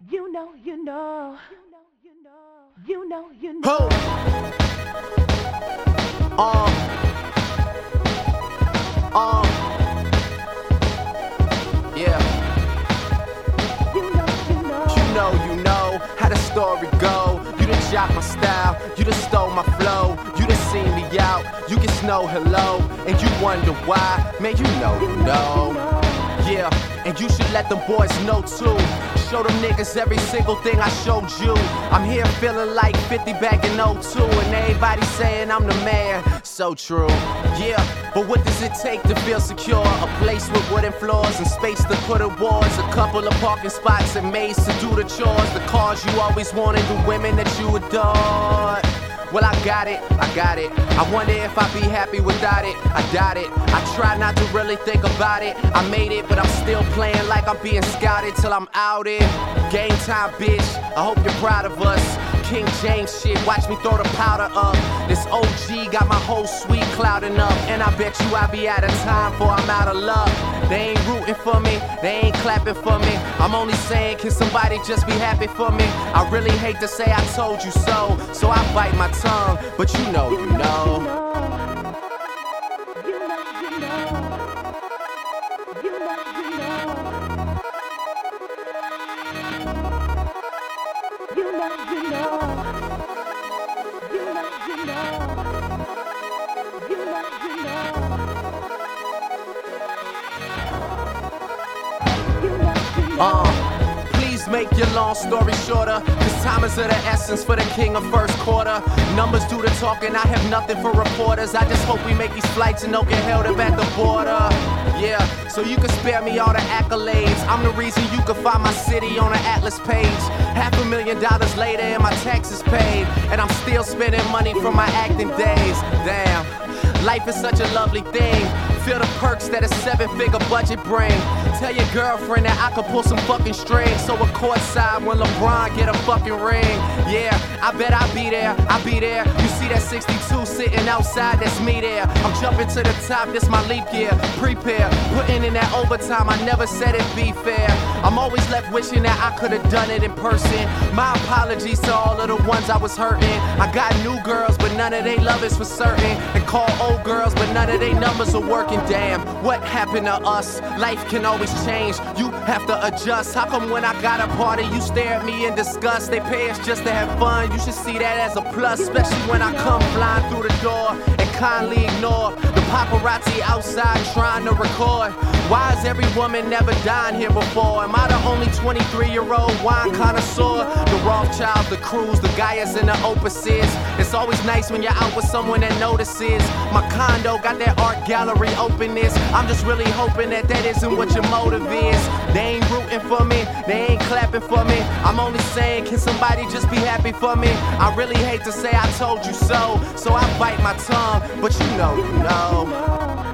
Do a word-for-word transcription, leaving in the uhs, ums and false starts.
You know, you know, you know, you know. Ho! Uh, uh, yeah. You know, you know. You know, you know how the story go. You done jock my style, you done stole my flow. You done seen me out, you can snow hello. And you wonder why, man, you know, you know. Yeah, and you should let them boys know too. Show them niggas every single thing I showed you. I'm here feeling like fifty back in oh two, and everybody saying I'm the man. So true, yeah. But what does it take to feel secure? A place with wooden floors and space to put awards. A couple of parking spots and maids to do the chores. The cars you always wanted, the women that you adored. Well, I got it, I got it. I wonder if I'd be happy without it. I doubt it. I try not to really think about it. I made it, but I'm still playing like I'm being scouted till I'm outed. Game time, bitch. I hope you're proud of us. King James shit, watch me throw the powder up. This O G got my whole suite clouding up. And I bet you I'll be out of time before I'm out of luck. They ain't rooting for me, they ain't clapping for me. I'm only saying, can somebody just be happy for me? I really hate to say I told you so, so I bite my tongue, but you know, you know. Uh, please make your long story shorter, cause time is of the essence for the king of first quarter. Numbers do the talking, I have nothing for reporters. I just hope we make these flights and don't get held up at the border. Yeah, so you can spare me all the accolades. I'm the reason you can find my city on the Atlas page. Half a million dollars later and my taxes paid, and I'm still spending money from my acting days. Damn, life is such a lovely thing. Feel the perks that a seven-figure budget bring. Tell your girlfriend that I could pull some fucking strings, so we're courtside when LeBron get a fucking ring. Yeah, I bet I'll be there, I'll be there. You see that sixty-two sitting outside, that's me there. I'm jumping to the top, this my leap year. Prepare, putting in that overtime, I never said it'd be fair. I'm always left wishing that I could've done it in person. My apologies to all of the ones I was hurting. I got new girls, but none of they love is for certain. And call old girls, but none of they numbers are working. Damn, what happened to us? Life can always change, you have to adjust. How come when I got a party, you stare at me in disgust? They pay us just to have fun, you should see that as a plus. Especially when I come flying through the door and kindly ignore the paparazzi outside trying to record. Why is every woman never dying here before? Am I the only twenty-three-year-old wine connoisseur? The Rothschilds, the Crews, the Gaias, and the Opuses. It's always nice when you're out with someone that notices. My condo got that art gallery openness. I'm just really hoping that that isn't what your motive is. They ain't rooting for me, they ain't clapping for me. I'm only saying, can somebody just be happy for me? I really hate to say I told you so, so I bite my tongue, but you know, you know.